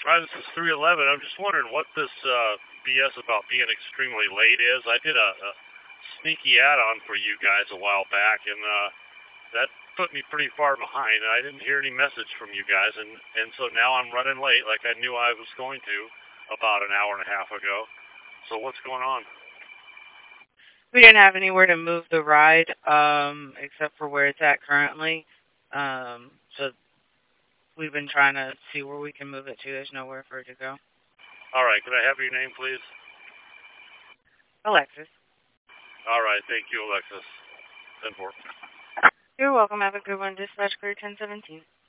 This is 311. I'm just wondering what this BS about being extremely late is. I did a sneaky add-on for you guys a while back, and that put me pretty far behind. I didn't hear any message from you guys, and so now I'm running late like I knew I was going to about an hour and a half ago. So what's going on? We didn't have anywhere to move the ride, except for where it's at currently. So we've been trying to see where we can move it to. There's nowhere for it to go. All right, could I have your name, please? Alexis. All right, thank you, Alexis. 10-4. You're welcome. Have a good one. Dispatch clear 1017.